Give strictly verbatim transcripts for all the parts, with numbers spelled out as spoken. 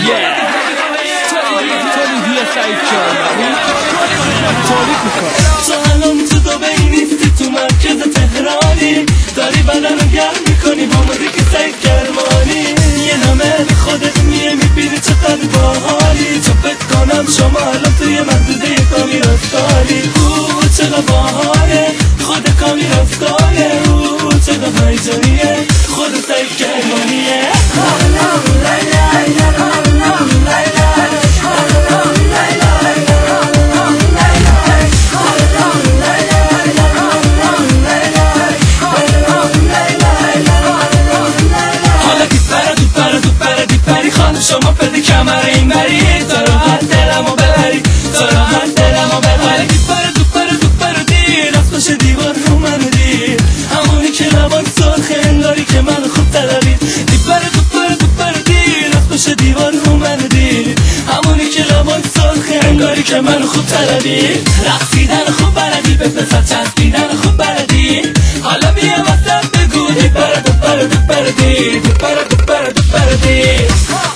تو الان تو دبی نیستی، تو مرکز تهرانی، داری بدن رو گرم میکنی با موزیک سعید کرمانی. یه نمه خودت میه میبینی چقدر باحالی، چون فکر کنم شما الان توی محدوده کامی رفتاری. او چقدر باحاله خود کامی رفتاره، او چقدر هیجانیه خود سعید کرمانیه. شما پرده کمر این بری، تا راحت دلمو ببری، تا راحت دلمو ببری. دیپر دوپر دوپر دیر از پشت دیوار رو منو دیر، همونی که لبان سرخه انگاری که منو خوب طلبید. دیپر دوپر دوپر دیر از پشت دیوار رو منو دیر، همونی که لبان سرخه انگاری که منو خوب طلبید. رقصیدن خوب بلدی، به پسر چسبیدن خوب بلدی، حالا بیا وسط بگو دیپر دوپر دوپر دیر، دیپر دوپر دوپر دیر.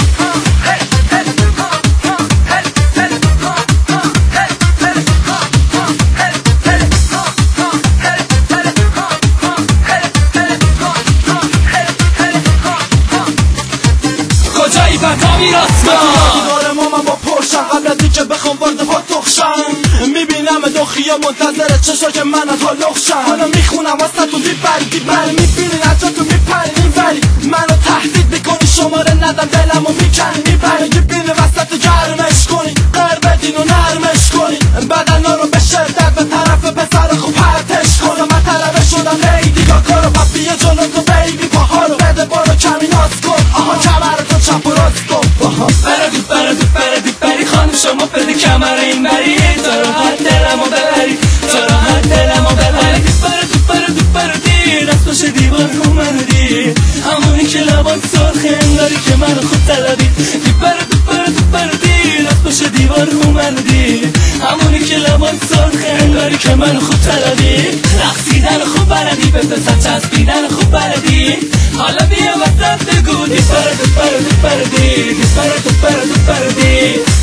کجایی پتا میراستان دیوار ما من با پرشن، قبل از اینکه بخوام وارد پاتوخشن میبینم دو خیام منتظر چشا که من از حالوخشن. حالا میخونم واسه دیپر دیپر، میبینی نجاتو میپری اینوری، منو تهدید میکنی شماره ندم دلمو میکنی میبری. میبینی وسط گرمش کنی قر بدین و نرمش کنی، بدنا رو به شدت به طرف پسر خوب پرتش کنم. من طلبه شدم لیدی یا کارو پپی جلو تو بیبی، پاها رو بده برو کمی ناز کن، آها کمر تو چپ و راست کن. بردی بردی بردی بری خانم شما پرده کمر این بری، تا راحت دلمو ببری، تا راحت دلمو ببری. بردی بردی بردی از پشت دیوار رو منو دیر، همونی که لبان سرخه انگاری که منو خوب طلبید. بردی بردی بردی از پشت دیوار رو منو دیر، همونی که لبان سرخه انگاری که منو خوب طلبید. رقصیدن خوب بلدی، به پسر چسبیدن خوب بلدی، حالا بیا وسط بگو دیپر دوپر دوپر دی، دیپر دوپر دوپر دی.